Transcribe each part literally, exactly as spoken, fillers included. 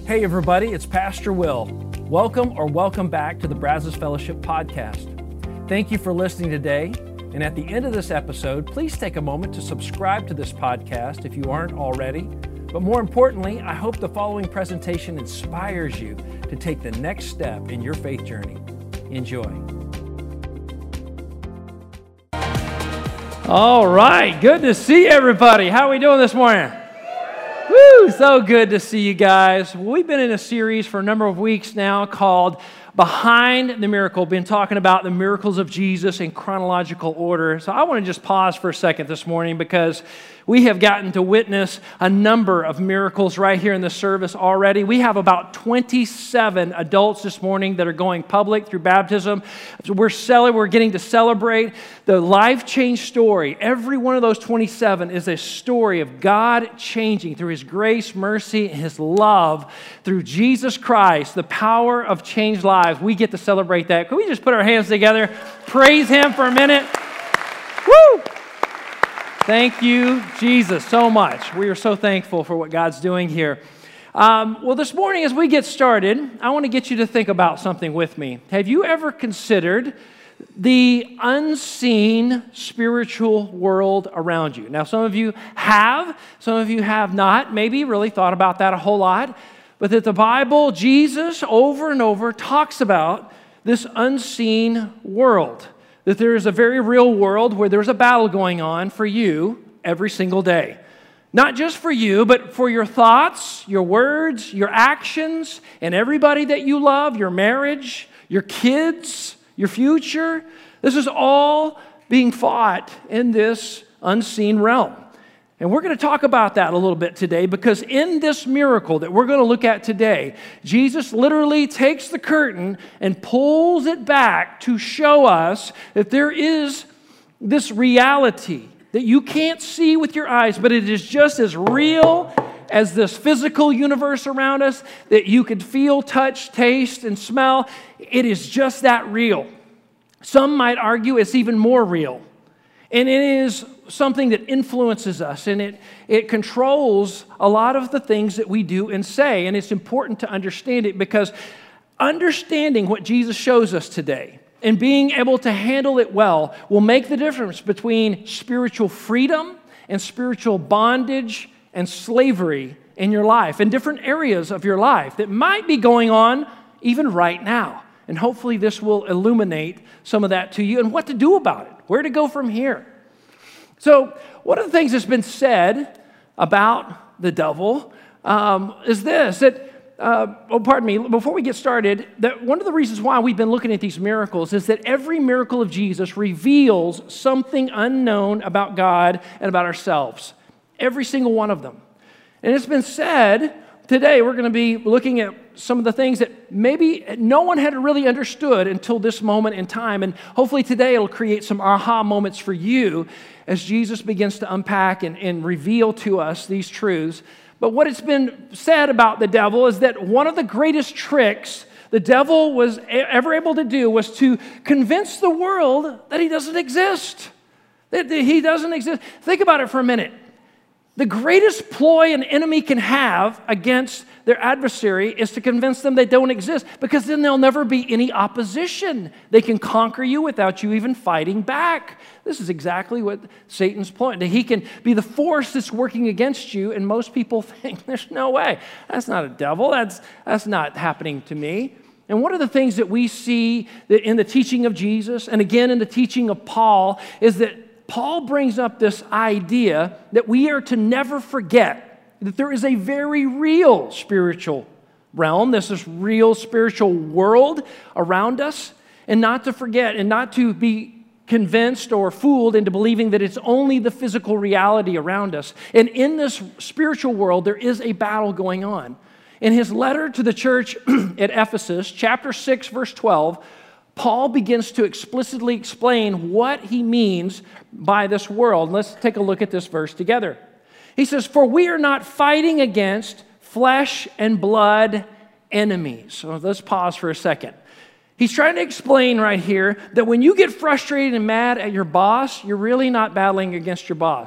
Hey everybody, it's Pastor Will. Welcome or welcome back to the Brazos Fellowship Podcast. Thank you for listening today. And at the end of this episode, please take a moment to subscribe to this podcast if you aren't already. But more importantly, I hope the following presentation inspires you to take the next step in your faith journey. Enjoy. All right, good to see everybody. How are we doing this morning? Woo, so good to see you guys. We've been in a series for a number of weeks now called Behind the Miracle. Been talking about the miracles of Jesus in chronological order. So I want to just pause for a second this morning because we have gotten to witness a number of miracles right here in the service already. We have about twenty-seven adults this morning that are going public through baptism. So we're cel- we're getting to celebrate the life change story. Every one of those twenty-seven is a story of God changing through His grace, mercy, and His love through Jesus Christ, the power of changed lives. We get to celebrate that. Can we just put our hands together, praise Him for a minute? Woo! Thank you, Jesus, so much. We are so thankful for what God's doing here. Um, well, this morning as we get started, I want to get you to think about something with me. Have you ever considered the unseen spiritual world around you? Now, some of you have, some of you have not, maybe really thought about that a whole lot, but that the Bible, Jesus, over and over talks about this unseen world. That there is a very real world where there's a battle going on for you every single day. Not just for you, but for your thoughts, your words, your actions, and everybody that you love, your marriage, your kids, your future. This is all being fought in this unseen realm. And we're going to talk about that a little bit today because in this miracle that we're going to look at today, Jesus literally takes the curtain and pulls it back to show us that there is this reality that you can't see with your eyes, but it is just as real as this physical universe around us that you could feel, touch, taste, and smell. It is just that real. Some might argue it's even more real. And it is something that influences us, and it, it controls a lot of the things that we do and say. And it's important to understand it because understanding what Jesus shows us today and being able to handle it well will make the difference between spiritual freedom and spiritual bondage and slavery in your life, in different areas of your life that might be going on even right now. And hopefully this will illuminate some of that to you and what to do about it, where to go from here. So one of the things that's been said about the devil um, is this, that, uh, oh, pardon me, before we get started, that one of the reasons why we've been looking at these miracles is that every miracle of Jesus reveals something unknown about God and about ourselves. Every single one of them. And it's been said, today we're going to be looking at some of the things that maybe no one had really understood until this moment in time. And hopefully today it'll create some aha moments for you as Jesus begins to unpack and, and reveal to us these truths. But what it's been said about the devil is that one of the greatest tricks the devil was ever able to do was to convince the world that he doesn't exist. That he doesn't exist. Think about it for a minute. The greatest ploy an enemy can have against their adversary is to convince them they don't exist, because then there'll never be any opposition. They can conquer you without you even fighting back. This is exactly what Satan's point. That he can be the force that's working against you, and most people think, there's no way. That's not a devil. That's, that's not happening to me. And one of the things that we see that in the teaching of Jesus, and again in the teaching of Paul, is that Paul brings up this idea that we are to never forget that there is a very real spiritual realm, this is real spiritual world around us, and not to forget and not to be convinced or fooled into believing that it's only the physical reality around us. And in this spiritual world, there is a battle going on. In his letter to the church at Ephesus, chapter six, verse twelve, Paul begins to explicitly explain what he means by this world. Let's take a look at this verse together. He says, "For we are not fighting against flesh and blood enemies." So let's pause for a second. He's trying to explain right here that when you get frustrated and mad at your boss, you're really not battling against your boss.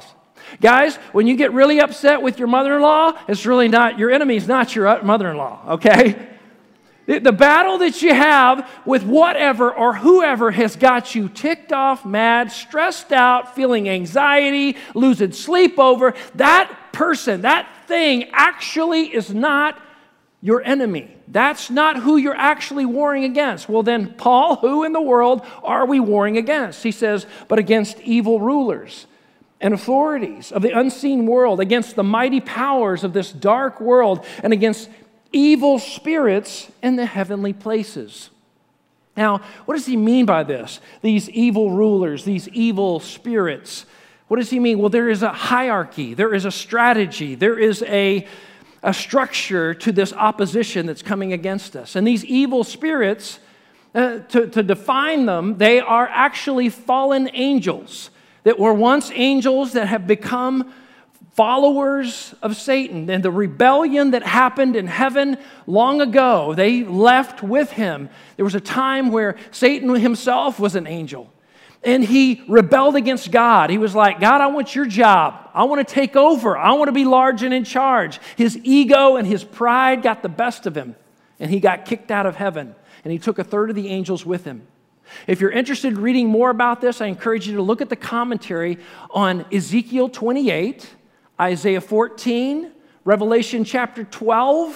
Guys, when you get really upset with your mother-in-law, it's really not, your enemy's not your mother-in-law, okay? The, the battle that you have with whatever or whoever has got you ticked off, mad, stressed out, feeling anxiety, losing sleep over, that person, that thing actually is not your enemy. That's not who you're actually warring against. Well then, Paul, who in the world are we warring against? He says, but against evil rulers and authorities of the unseen world, against the mighty powers of this dark world, and against evil spirits in the heavenly places. Now, what does he mean by this? These evil rulers, these evil spirits. What does he mean? Well, there is a hierarchy, there is a strategy, there is a, a structure to this opposition that's coming against us. And these evil spirits, uh, to, to define them, they are actually fallen angels that were once angels that have become followers of Satan. And the rebellion that happened in heaven long ago, they left with him. There was a time where Satan himself was an angel. And he rebelled against God. He was like, God, I want your job. I want to take over. I want to be large and in charge. His ego and his pride got the best of him. And he got kicked out of heaven. And he took a third of the angels with him. If you're interested in reading more about this, I encourage you to look at the commentary on Ezekiel twenty-eight, Isaiah fourteen, Revelation chapter twelve,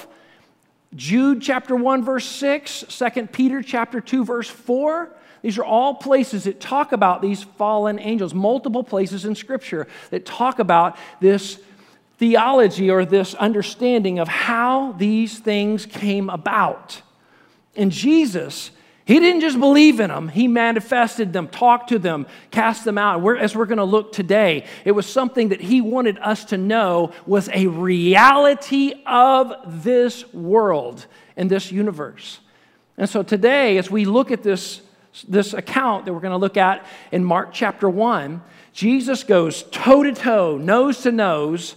Jude chapter one, verse six, Second Peter chapter two, verse four. These are all places that talk about these fallen angels, multiple places in Scripture that talk about this theology or this understanding of how these things came about. And Jesus, he didn't just believe in them. He manifested them, talked to them, cast them out. We're, as we're going to look today, it was something that he wanted us to know was a reality of this world and this universe. And so today, as we look at this, this account that we're going to look at in Mark chapter one, Jesus goes toe-to-toe, nose-to-nose,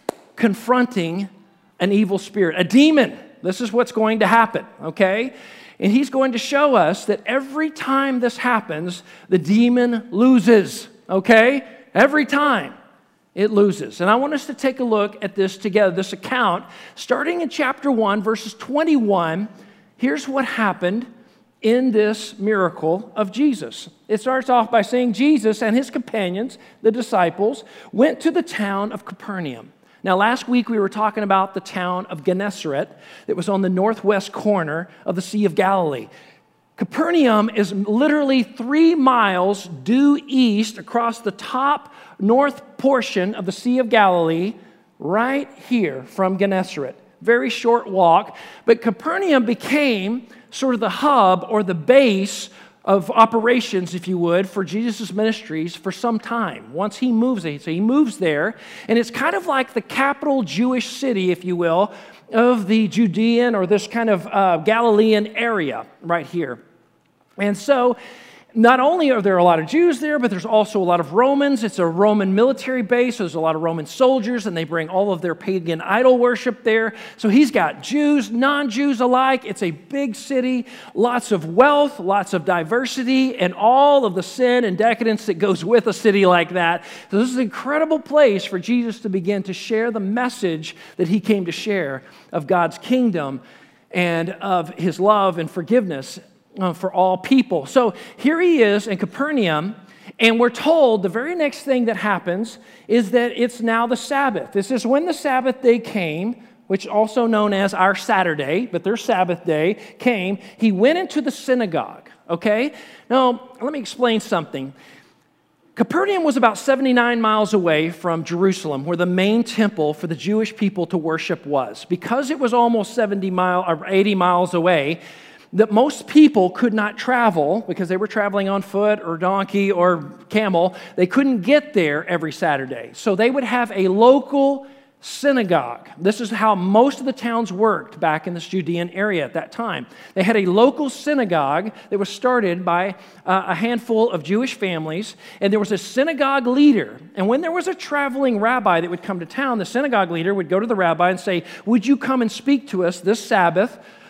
confronting an evil spirit, a demon. This is what's going to happen, okay? And he's going to show us that every time this happens, the demon loses, okay? Every time it loses. And I want us to take a look at this together, this account, starting in chapter one, verses twenty-one. Here's what happened in this miracle of Jesus. It starts off by saying Jesus and his companions, the disciples, went to the town of Capernaum. Now, last week we were talking about the town of Gennesaret that was on the northwest corner of the Sea of Galilee. Capernaum is literally three miles due east across the top north portion of the Sea of Galilee, right here from Gennesaret. Very short walk, but Capernaum became sort of the hub or the base of operations, if you would, for Jesus' ministries for some time. Once he moves there, so he moves there, and it's kind of like the capital Jewish city, if you will, of the Judean or this kind of uh, Galilean area right here. And so, not only are there a lot of Jews there, but there's also a lot of Romans. It's a Roman military base, so there's a lot of Roman soldiers, and they bring all of their pagan idol worship there. So he's got Jews, non-Jews alike. It's a big city, lots of wealth, lots of diversity, and all of the sin and decadence that goes with a city like that. So this is an incredible place for Jesus to begin to share the message that he came to share of God's kingdom and of his love and forgiveness Uh, for all people. So here he is in Capernaum, and we're told the very next thing that happens is that it's now the Sabbath. This is when the Sabbath day came, which also known as our Saturday, but their Sabbath day came. He went into the synagogue, okay? Now, let me explain something. Capernaum was about seventy-nine miles away from Jerusalem, where the main temple for the Jewish people to worship was. Because it was almost seventy miles or eighty miles away, that most people could not travel because they were traveling on foot or donkey or camel. They couldn't get there every Saturday. So they would have a local synagogue. This is how most of the towns worked back in this Judean area at that time. They had a local synagogue that was started by uh, a handful of Jewish families, and there was a synagogue leader. And when there was a traveling rabbi that would come to town, the synagogue leader would go to the rabbi and say, "Would you come and speak to us this Sabbath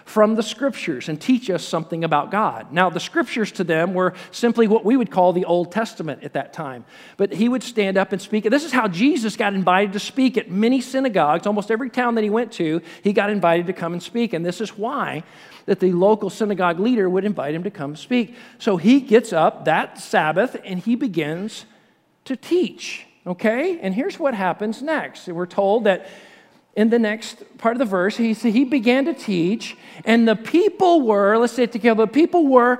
from the Scriptures and teach us something about God. Now, the Scriptures to them were simply what we would call the Old Testament at that time. But he would stand up and speak. And this is how Jesus got invited to speak at many synagogues. Almost every town that he went to, he got invited to come and speak. And this is why that the local synagogue leader would invite him to come speak. So he gets up that Sabbath and he begins to teach, okay? And here's what happens next. We're told that in the next part of the verse, he said he began to teach, and the people were, let's say it together, the people were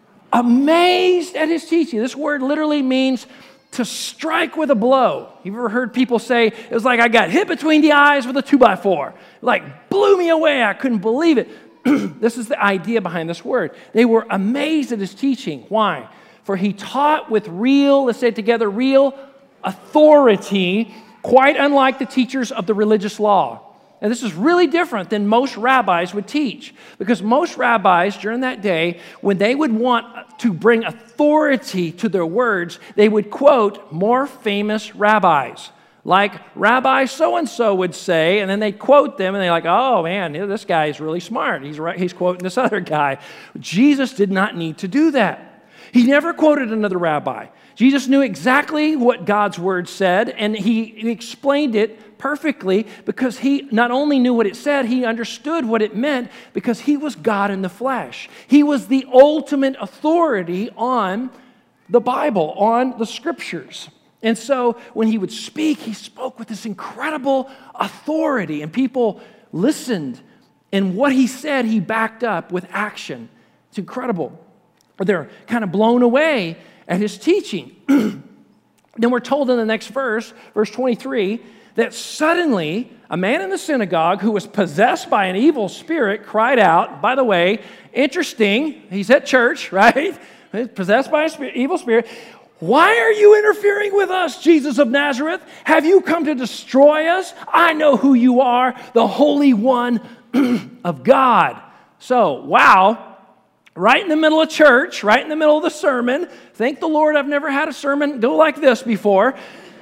amazed at his teaching. This word literally means to strike with a blow. You've ever heard people say, it was like I got hit between the eyes with a two by four. Like, blew me away. I couldn't believe it. This is the idea behind this word. They were amazed at his teaching. Why? For he taught with real, let's say it together, real authority, quite unlike the teachers of the religious law. And this is really different than most rabbis would teach, because most rabbis during that day, when they would want to bring authority to their words, they would quote more famous rabbis. Like Rabbi so-and-so would say, and then they quote them, and they're like, oh, man, this guy is really smart. He's right. He's quoting this other guy. Jesus did not need to do that. He never quoted another rabbi. Jesus knew exactly what God's word said, and he, he explained it perfectly because he not only knew what it said, he understood what it meant because he was God in the flesh. He was the ultimate authority on the Bible, on the Scriptures. And so when he would speak, he spoke with this incredible authority, and people listened, and what he said, he backed up with action. It's incredible. They're kind of blown away at his teaching. Then we're told in the next verse, verse twenty-three, that suddenly a man in the synagogue who was possessed by an evil spirit cried out. By the way, interesting, he's at church, right? Possessed by an evil spirit. Why are you interfering with us, Jesus of Nazareth? Have you come to destroy us? I know who you are, the Holy One of God. So, wow, right in the middle of church, right in the middle of the sermon. Thank the Lord I've never had a sermon go like this before.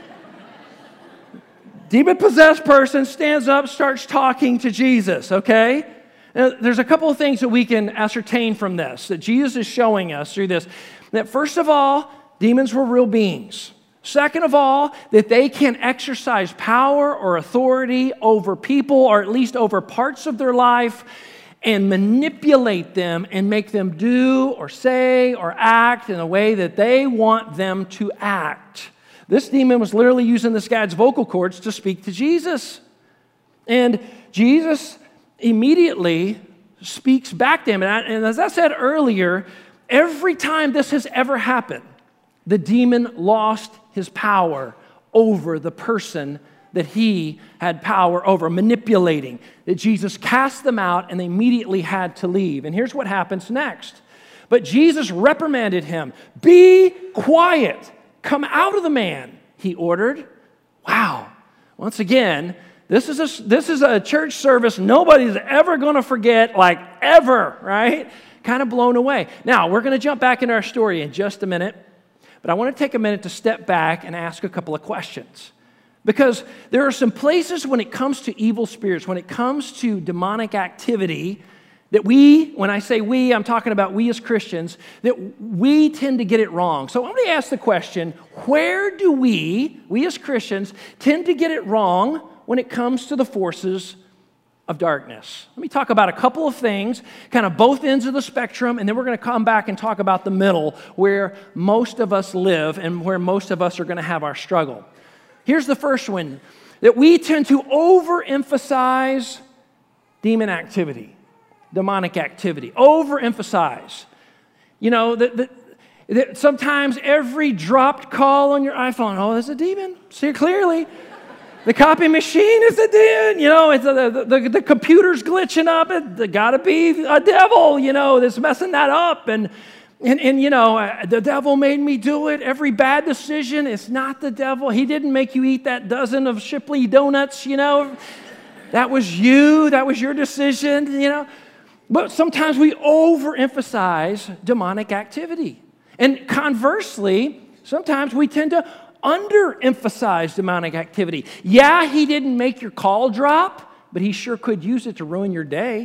Demon-possessed person stands up, starts talking to Jesus, okay? Now, there's a couple of things that we can ascertain from this, that Jesus is showing us through this. That first of all, demons were real beings. Second of all, that they can exercise power or authority over people, or at least over parts of their life, and manipulate them and make them do or say or act in a way that they want them to act. This demon was literally using this guy's vocal cords to speak to Jesus. And Jesus immediately speaks back to him. And, I, and as I said earlier, every time this has ever happened, the demon lost his power over the person that he had power over, manipulating. That Jesus cast them out and they immediately had to leave. And here's what happens next. But Jesus reprimanded him. Be quiet. Come out of the man, he ordered. Wow. Once again, this is a, this is a church service nobody's ever going to forget, like ever, right? Kind of blown away. Now, we're going to jump back into our story in just a minute. But I want to take a minute to step back and ask a couple of questions. Because there are some places when it comes to evil spirits, when it comes to demonic activity, that we, when I say we, I'm talking about we as Christians, that we tend to get it wrong. So I'm going to ask the question, where do we, we as Christians, tend to get it wrong when it comes to the forces of darkness? Let me talk about a couple of things, kind of both ends of the spectrum, and then we're going to come back and talk about the middle, where most of us live and where most of us are going to have our struggle. Here's the first one, that we tend to overemphasize demon activity, demonic activity, overemphasize. You know, that, that, that sometimes every dropped call on your iPhone, oh, there's a demon, see clearly. The copy machine is a demon, you know, it's a, the, the, the computer's glitching up, it got to be a devil, you know, that's messing that up, and And, and, you know, the devil made me do it. Every bad decision, it's not the devil. He didn't make you eat that dozen of Shipley donuts, you know. That was you. That was your decision, you know. But sometimes we overemphasize demonic activity. And conversely, sometimes we tend to underemphasize demonic activity. Yeah, he didn't make your call drop, but he sure could use it to ruin your day.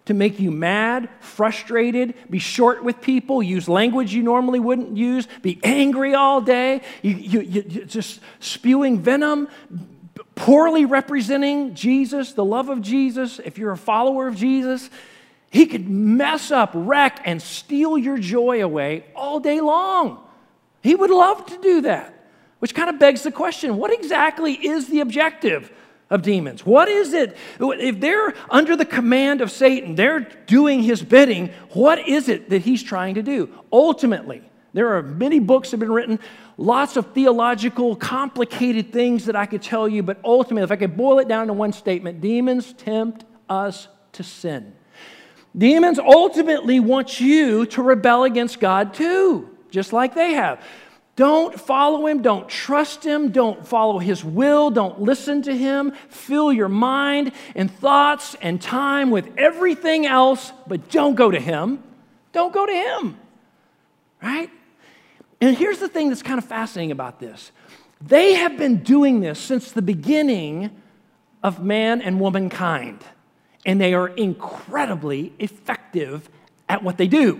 to make you mad, frustrated, be short with people, use language you normally wouldn't use, be angry all day, you, you, you, you just spewing venom, poorly representing Jesus, the love of Jesus. If you're a follower of Jesus, he could mess up, wreck, and steal your joy away all day long. He would love to do that, which kind of begs the question, what exactly is the objective of demons? What is it? If they're under the command of Satan, they're doing his bidding, what is it that he's trying to do? Ultimately, there are many books that have been written, lots of theological, complicated things that I could tell you, but ultimately, if I could boil it down to one statement, demons tempt us to sin. Demons ultimately want you to rebel against God too, just like they have. Don't follow him. Don't trust him. Don't follow his will. Don't listen to him. Fill your mind and thoughts and time with everything else, but don't go to him. Don't go to him, right? And here's the thing that's kind of fascinating about this. They have been doing this since the beginning of man and womankind, and they are incredibly effective at what they do.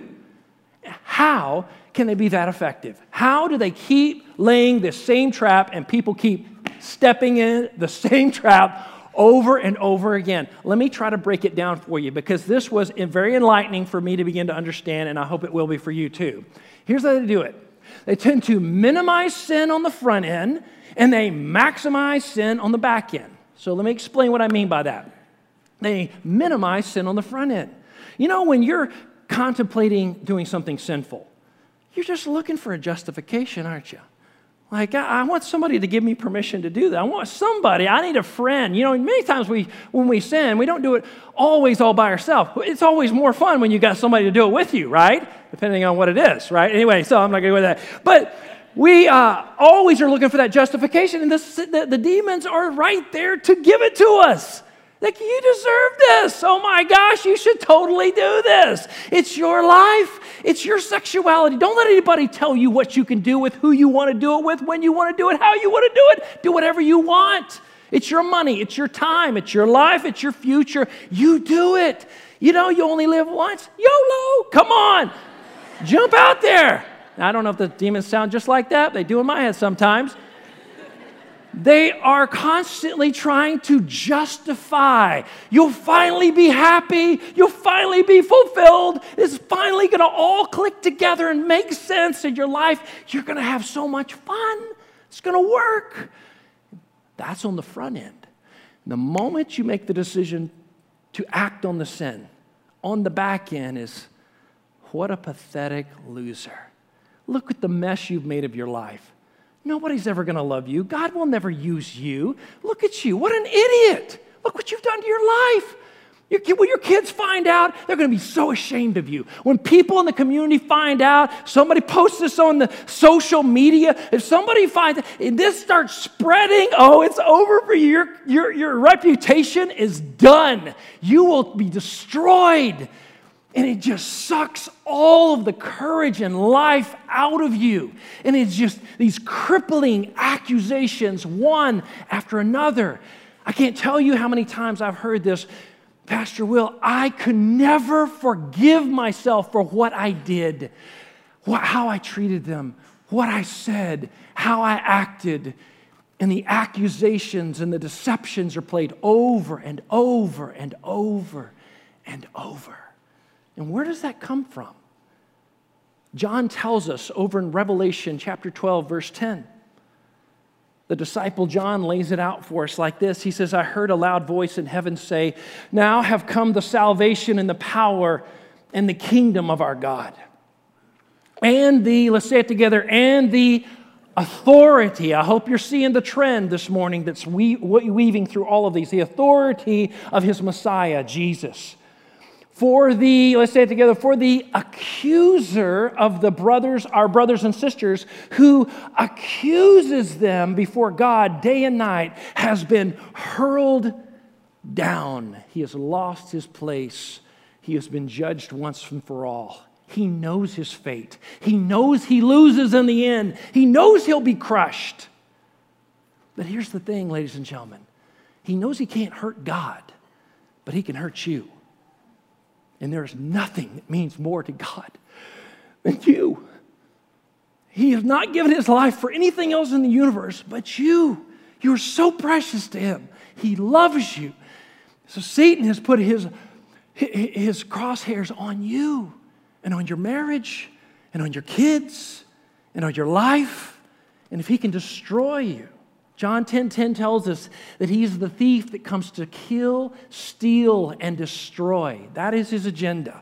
How can they be that effective? How do they keep laying this same trap and people keep stepping in the same trap over and over again? Let me try to break it down for you because this was very enlightening for me to begin to understand, and I hope it will be for you too. Here's how they do it. They tend to minimize sin on the front end, and they maximize sin on the back end. So let me explain what I mean by that. They minimize sin on the front end. You know, when you're contemplating doing something sinful, you're just looking for a justification, aren't you? Like, I, I want somebody to give me permission to do that. I want somebody, I need a friend. You know, many times we, when we sin, we don't do it always all by ourselves. It's always more fun when you got somebody to do it with you, right? Depending on what it is, right? Anyway, so I'm not going to go with that. But we uh, always are looking for that justification, and this, the, the demons are right there to give it to us. Like, you deserve this. Oh my gosh, you should totally do this. It's your life. It's your sexuality. Don't let anybody tell you what you can do with, who you want to do it with, when you want to do it, how you want to do it. Do whatever you want. It's your money. It's your time. It's your life. It's your future. You do it. You know, you only live once. YOLO. Come on. Jump out there. Now, I don't know if the demons sound just like that. They do in my head sometimes. They are constantly trying to justify. You'll finally be happy. You'll finally be fulfilled. It's finally going to all click together and make sense in your life. You're going to have so much fun. It's going to work. That's on the front end. The moment you make the decision to act on the sin, on the back end is, what a pathetic loser. Look at the mess you've made of your life. Nobody's ever going to love you. God will never use you. Look at you. What an idiot. Look what you've done to your life. Your, when your kids find out, they're going to be so ashamed of you. When people in the community find out, somebody posts this on the social media, if somebody finds it, and this starts spreading, oh, it's over for you. Your, your, your reputation is done. You will be destroyed. And it just sucks all of the courage and life out of you. And it's just these crippling accusations, one after another. I can't tell you how many times I've heard this, Pastor Will, I could never forgive myself for what I did, what, how I treated them, what I said, how I acted. And the accusations and the deceptions are played over and over and over and over. And where does that come from? John tells us over in Revelation chapter twelve, verse ten. The disciple John lays it out for us like this. He says, I heard a loud voice in heaven say, now have come the salvation and the power and the kingdom of our God. And the, let's say it together, and the authority. I hope you're seeing the trend this morning that's we, weaving through all of these. The authority of his Messiah, Jesus. For the, let's say it together, for the accuser of the brothers, our brothers and sisters, who accuses them before God day and night, has been hurled down. He has lost his place. He has been judged once and for all. He knows his fate. He knows he loses in the end. He knows he'll be crushed. But here's the thing, ladies and gentlemen. He knows he can't hurt God, but he can hurt you. And there's nothing that means more to God than you. He has not given his life for anything else in the universe but you. You're so precious to him. He loves you. So Satan has put his, his crosshairs on you and on your marriage and on your kids and on your life. And if he can destroy you, John ten ten tells us that he's the thief that comes to kill, steal, and destroy. That is his agenda,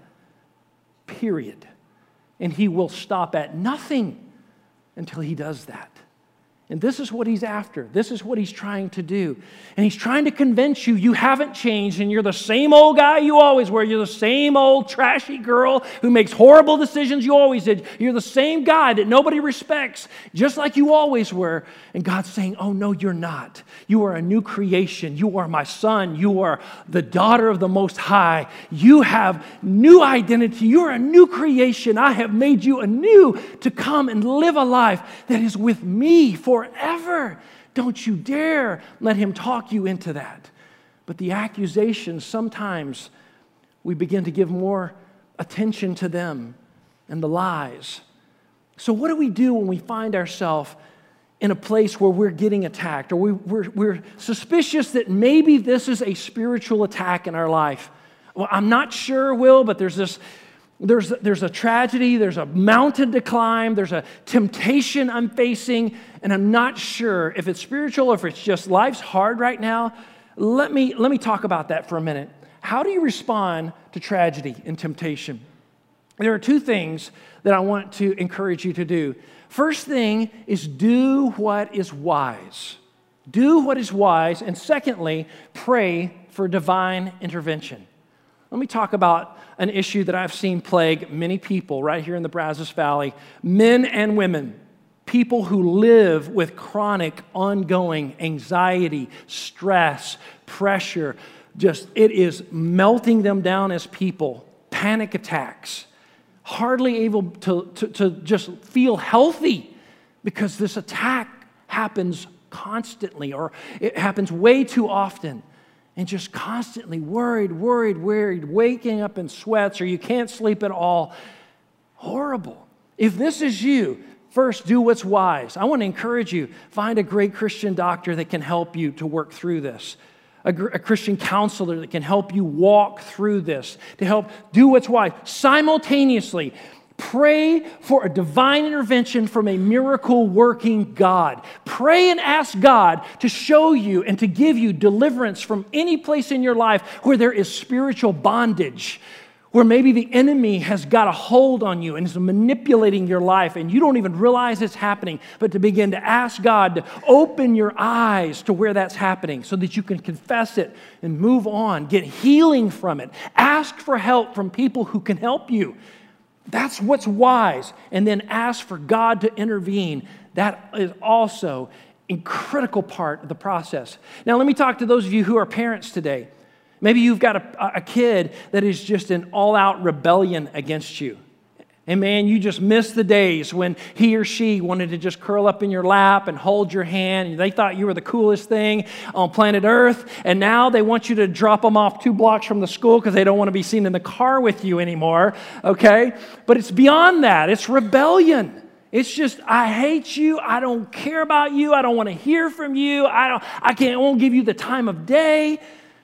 period. And he will stop at nothing until he does that. And this is what he's after. This is what he's trying to do. And he's trying to convince you you haven't changed and you're the same old guy you always were. You're the same old trashy girl who makes horrible decisions you always did. You're the same guy that nobody respects, just like you always were. And God's saying, oh, no, you're not. You are a new creation. You are my son. You are the daughter of the Most High. You have new identity. You are a new creation. I have made you anew to come and live a life that is with me for forever. Don't you dare let him talk you into that. But the accusations, sometimes we begin to give more attention to them and the lies. So what do we do when we find ourselves in a place where we're getting attacked or we, we're, we're suspicious that maybe this is a spiritual attack in our life? Well, I'm not sure, Will, but there's this There's, there's a tragedy, there's a mountain to climb, there's a temptation I'm facing, and I'm not sure if it's spiritual or if it's just life's hard right now. Let me, let me talk about that for a minute. How do you respond to tragedy and temptation? There are two things that I want to encourage you to do. First thing is do what is wise. Do what is wise, and secondly, pray for divine intervention. Let me talk about an issue that I've seen plague many people right here in the Brazos Valley, men and women, people who live with chronic, ongoing anxiety, stress, pressure. Just, it is melting them down as people, panic attacks, hardly able to, to, to just feel healthy because this attack happens constantly or it happens way too often. And just constantly worried, worried, worried, waking up in sweats or you can't sleep at all. Horrible. If this is you, first do what's wise. I want to encourage you, find a great Christian doctor that can help you to work through this. A, a Christian counselor that can help you walk through this, to help do what's wise. Simultaneously, pray for a divine intervention from a miracle-working God. Pray and ask God to show you and to give you deliverance from any place in your life where there is spiritual bondage, where maybe the enemy has got a hold on you and is manipulating your life and you don't even realize it's happening, but to begin to ask God to open your eyes to where that's happening so that you can confess it and move on, get healing from it. Ask for help from people who can help you. That's what's wise. And then ask for God to intervene. That is also a critical part of the process. Now, let me talk to those of you who are parents today. Maybe you've got a, a kid that is just in all-out rebellion against you. And man, you just miss the days when he or she wanted to just curl up in your lap and hold your hand. And they thought you were the coolest thing on planet Earth. And now they want you to drop them off two blocks from the school because they don't want to be seen in the car with you anymore. Okay? But it's beyond that. It's rebellion. It's just, I hate you. I don't care about you. I don't want to hear from you. I don't. I can't. I won't give you the time of day.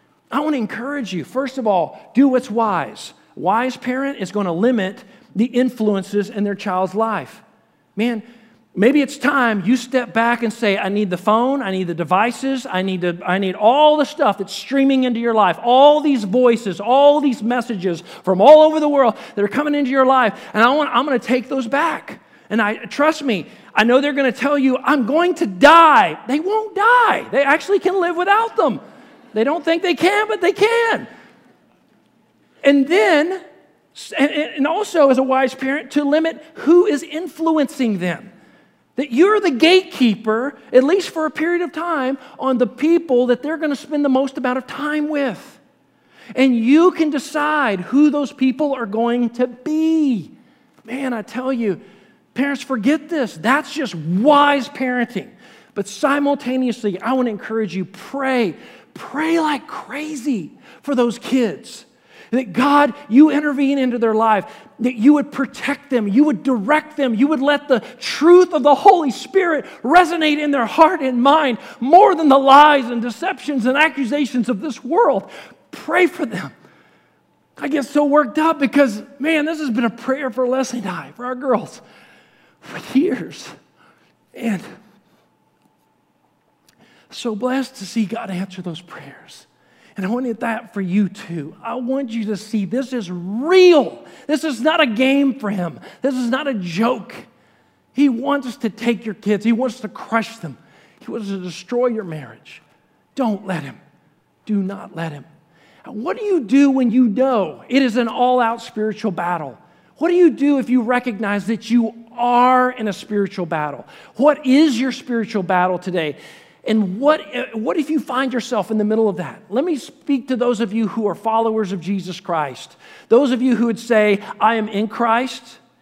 I want to encourage you. First of all, do what's wise. Wise parent is going to limit the influences in their child's life. Man, maybe it's time you step back and say, I need the phone, I need the devices, I need to, I need all the stuff that's streaming into your life, all these voices, all these messages from all over the world that are coming into your life, and I want, I'm going to take those back. And I trust me, I know they're going to tell you, I'm going to die. They won't die. They actually can live without them. They don't think they can, but they can. And then, and also as a wise parent, to limit who is influencing them. That you're the gatekeeper, at least for a period of time, on the people that they're going to spend the most amount of time with. And you can decide who those people are going to be. Man, I tell you, parents, forget this. That's just wise parenting. But simultaneously, I want to encourage you, pray. Pray like crazy for those kids. That God, you intervene into their life, that you would protect them, you would direct them, you would let the truth of the Holy Spirit resonate in their heart and mind more than the lies and deceptions and accusations of this world. Pray for them. I get so worked up because, man, this has been a prayer for Leslie and I, for our girls, for years. And so blessed to see God answer those prayers. And I wanted that for you too. I want you to see this is real. This is not a game for him. This is not a joke. He wants to take your kids. He wants to crush them. He wants to destroy your marriage. Don't let him. Do not let him. And what do you do when you know it is an all-out spiritual battle? What do you do if you recognize that you are in a spiritual battle? What is your spiritual battle today? And what, what if you find yourself in the middle of that? Let me speak to those of you who are followers of Jesus Christ. Those of you who would say, I am in Christ.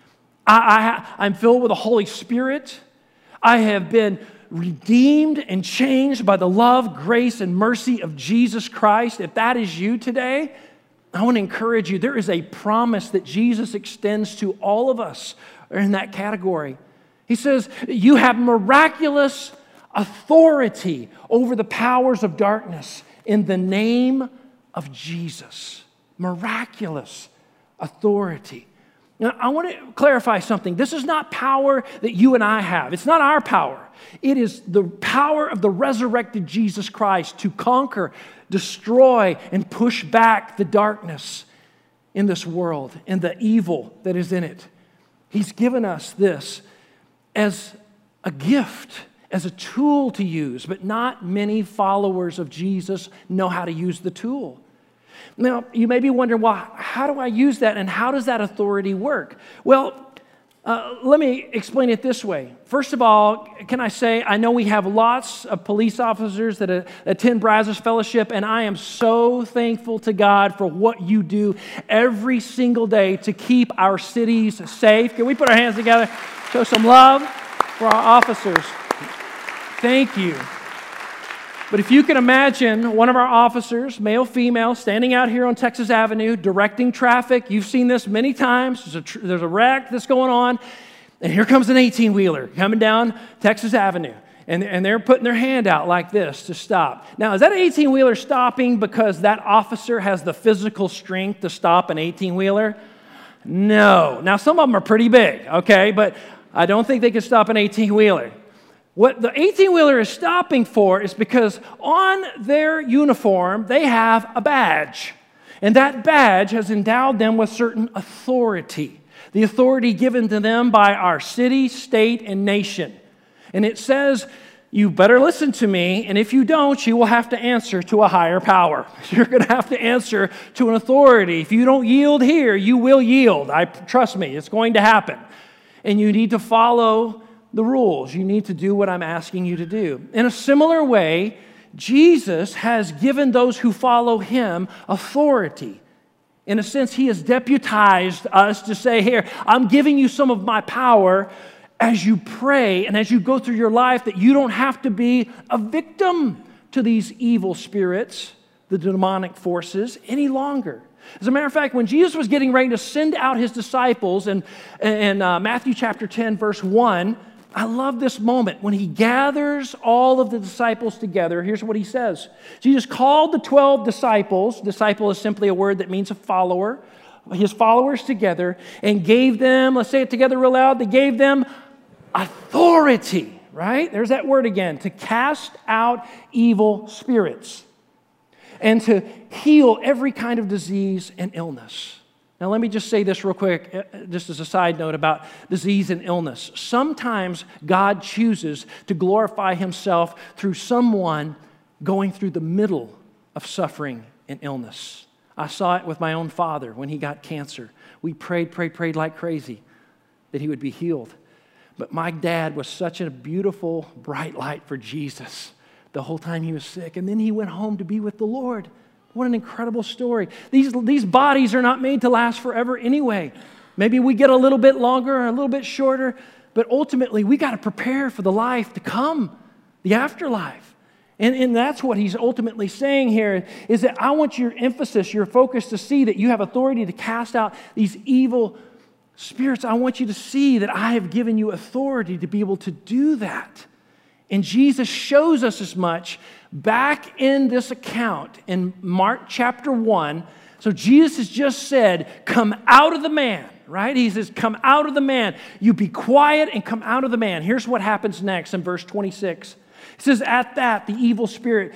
I, I, I'm filled with the Holy Spirit. I have been redeemed and changed by the love, grace, and mercy of Jesus Christ. If that is you today, I want to encourage you. There is a promise that Jesus extends to all of us in that category. He says, you have miraculous authority over the powers of darkness in the name of Jesus. Miraculous authority. Now, I want to clarify something. This is not power that you and I have. It's not our power. It is the power of the resurrected Jesus Christ to conquer, destroy, and push back the darkness in this world and the evil that is in it. He's given us this as a gift, as a tool to use, but not many followers of Jesus know how to use the tool. Now, you may be wondering, well, how do I use that and how does that authority work? Well, uh, let me explain it this way. First of all, can I say, I know we have lots of police officers that uh, attend Brazos Fellowship, and I am so thankful to God for what you do every single day to keep our cities safe. Can we put our hands together, show some love for our officers? Thank you. But if you can imagine one of our officers, male, female, standing out here on Texas Avenue, directing traffic. You've seen this many times. There's a, tr- there's a wreck that's going on, and here comes an eighteen-wheeler coming down Texas Avenue, and, and they're putting their hand out like this to stop. Now, is that eighteen-wheeler stopping because that officer has the physical strength to stop an eighteen-wheeler? No. Now, some of them are pretty big, okay, but I don't think they can stop an eighteen-wheeler. What the eighteen-wheeler is stopping for is because on their uniform, they have a badge. And that badge has endowed them with certain authority. The authority given to them by our city, state, and nation. And it says, you better listen to me, and if you don't, you will have to answer to a higher power. You're going to have to answer to an authority. If you don't yield here, you will yield. I trust me, it's going to happen. And you need to follow the rules. You need to do what I'm asking you to do. In a similar way, Jesus has given those who follow him authority. In a sense, he has deputized us to say, here, I'm giving you some of my power as you pray and as you go through your life, that you don't have to be a victim to these evil spirits, the demonic forces, any longer. As a matter of fact, when Jesus was getting ready to send out his disciples in, in uh, Matthew chapter ten, verse one, I love this moment. When he gathers all of the disciples together, here's what he says. Jesus called the twelve disciples. Disciple is simply a word that means a follower. His followers together and gave them, let's say it together real loud, they gave them authority, right? There's that word again, to cast out evil spirits and to heal every kind of disease and illness. Now, let me just say this real quick, just as a side note about disease and illness. Sometimes God chooses to glorify himself through someone going through the middle of suffering and illness. I saw it with my own father when he got cancer. We prayed, prayed, prayed like crazy that he would be healed. But my dad was such a beautiful, bright light for Jesus the whole time he was sick. And then he went home to be with the Lord. What an incredible story. These, these bodies are not made to last forever anyway. Maybe we get a little bit longer or a little bit shorter, but ultimately we got to prepare for the life to come, the afterlife. And, and that's what he's ultimately saying here, is that I want your emphasis, your focus to see that you have authority to cast out these evil spirits. I want you to see that I have given you authority to be able to do that. And Jesus shows us as much back in this account in Mark chapter one. So Jesus has just said, come out of the man, right? He says, come out of the man. You be quiet and come out of the man. Here's what happens next in verse twenty-six. It says, at that, the evil spirit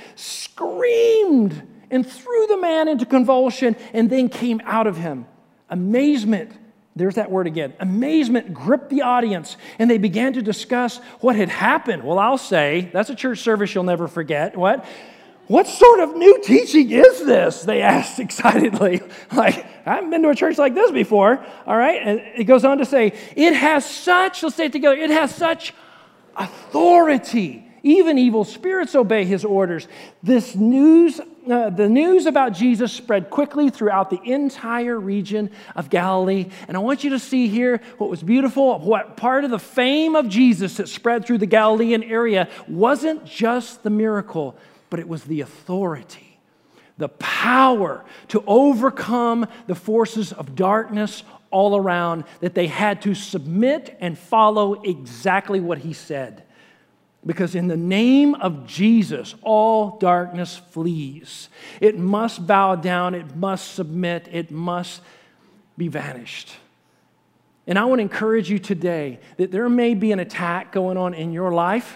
screamed and threw the man into convulsion and then came out of him. Amazement, there's that word again. Amazement gripped the audience, and they began to discuss what had happened. Well, I'll say, that's a church service you'll never forget. What? What sort of new teaching is this? They asked excitedly. Like, I haven't been to a church like this before. All right? And it goes on to say, it has such, let's say it together, it has such authority. Even evil spirits obey his orders. This news, uh, the news about Jesus spread quickly throughout the entire region of Galilee. And I want you to see here what was beautiful, what part of the fame of Jesus that spread through the Galilean area wasn't just the miracle, but it was the authority, the power to overcome the forces of darkness all around, that they had to submit and follow exactly what he said. Because in the name of Jesus, all darkness flees. It must bow down. It must submit. It must be vanished. And I want to encourage you today that there may be an attack going on in your life.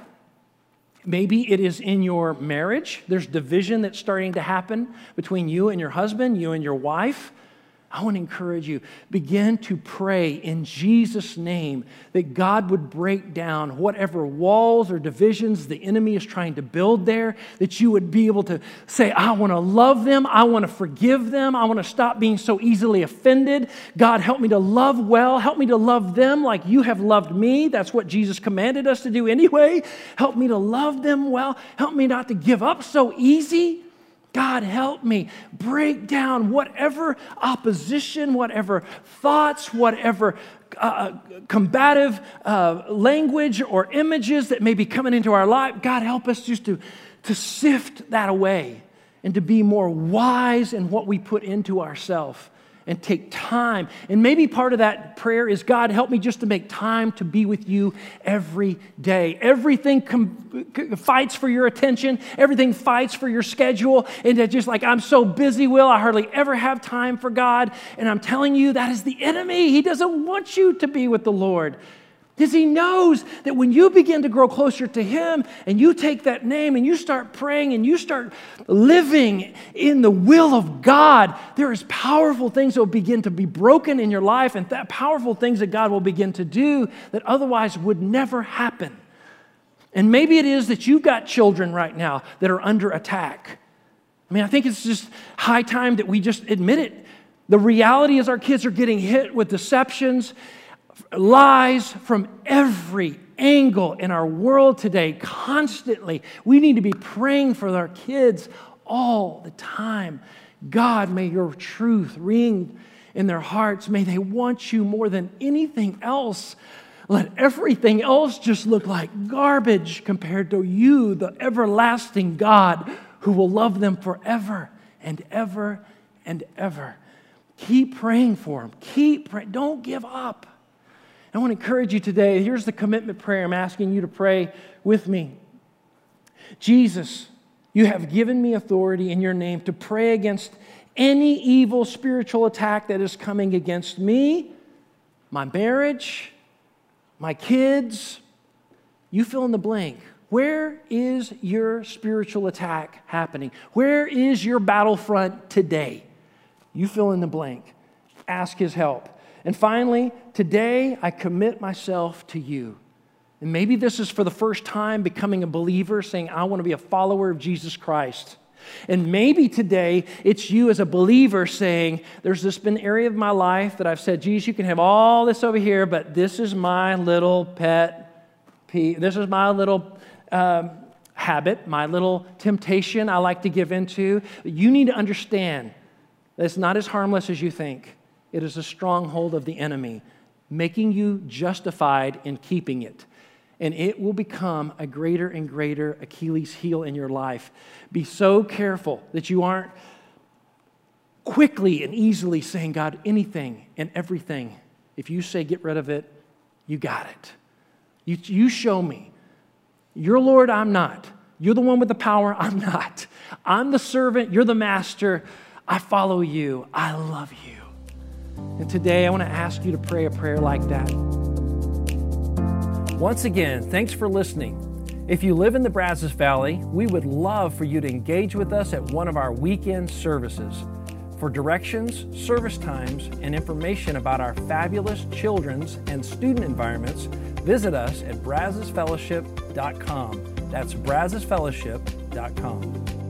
Maybe it is in your marriage. There's division that's starting to happen between you and your husband, you and your wife. I want to encourage you, begin to pray in Jesus' name that God would break down whatever walls or divisions the enemy is trying to build there, that you would be able to say, I want to love them, I want to forgive them, I want to stop being so easily offended. God, help me to love well, help me to love them like you have loved me. That's what Jesus commanded us to do anyway. Help me to love them well, help me not to give up so easy. God, help me break down whatever opposition, whatever thoughts, whatever uh, combative uh, language or images that may be coming into our life. God, help us just to, to sift that away and to be more wise in what we put into ourselves and take time. And maybe part of that prayer is, God, help me just to make time to be with you every day. Everything com- fights for your attention. Everything fights for your schedule. And it's just like, I'm so busy, Will, I hardly ever have time for God. And I'm telling you, that is the enemy. He doesn't want you to be with the Lord. Because he knows that when you begin to grow closer to him and you take that name and you start praying and you start living in the will of God, there is powerful things that will begin to be broken in your life, and that powerful things that God will begin to do that otherwise would never happen. And maybe it is that you've got children right now that are under attack. I mean, I think it's just high time that we just admit it. The reality is our kids are getting hit with deceptions, lies from every angle in our world today, constantly. We need to be praying for our kids all the time. God, may your truth ring in their hearts. May they want you more than anything else. Let everything else just look like garbage compared to you, the everlasting God, who will love them forever and ever and ever. Keep praying for them. Keep praying. Don't give up. I want to encourage you today. Here's the commitment prayer I'm asking you to pray with me. Jesus, you have given me authority in your name to pray against any evil spiritual attack that is coming against me, my marriage, my kids. You fill in the blank. Where is your spiritual attack happening? Where is your battlefront today? You fill in the blank. Ask his help. And finally, today I commit myself to you. And maybe this is for the first time becoming a believer, saying, I want to be a follower of Jesus Christ. And maybe today it's you as a believer saying, there's this been an area of my life that I've said, Jesus, you can have all this over here, but this is my little pet peeve. This is my little um, habit, my little temptation I like to give into. You need to understand that it's not as harmless as you think. It is a stronghold of the enemy, making you justified in keeping it. and it will become a greater and greater Achilles heel in your life. Be so careful that you aren't quickly and easily saying, God, anything and everything. If you say get rid of it, you got it. You, you show me. You're Lord, I'm not. You're the one with the power, I'm not. I'm the servant, you're the master. I follow you. I love you. And today I want to ask you to pray a prayer like that. Once again, thanks for listening. If you live in the Brazos Valley, we would love for you to engage with us at one of our weekend services. For directions, service times, and information about our fabulous children's and student environments, visit us at brazos fellowship dot com. That's brazos fellowship dot com.